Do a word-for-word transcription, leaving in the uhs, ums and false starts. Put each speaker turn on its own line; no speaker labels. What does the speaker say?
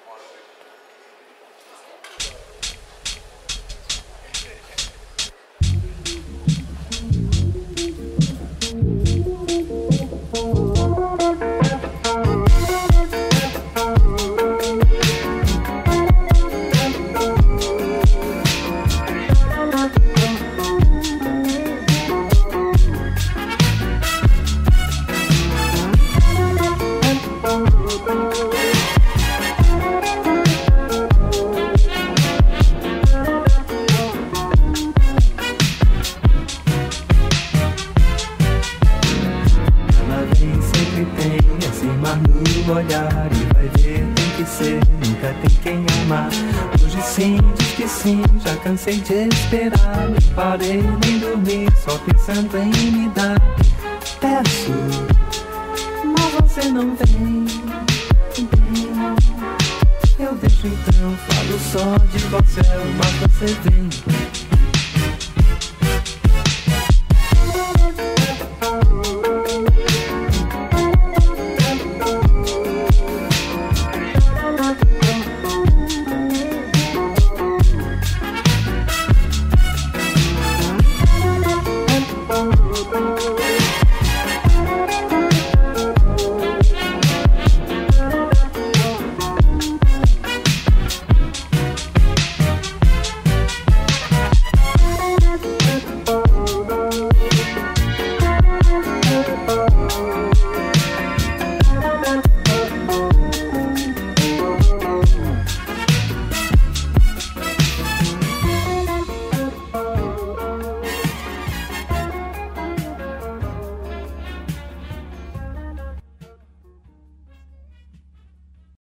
Olhar e vai ver, tem que ser, nunca tem quem amar. Hoje sim, diz que sim, já cansei de esperar. Não parei nem dormir, só pensando em me dar. Peço, mas você não vem, vem. Eu deixo então, falo só de você, mas você vem.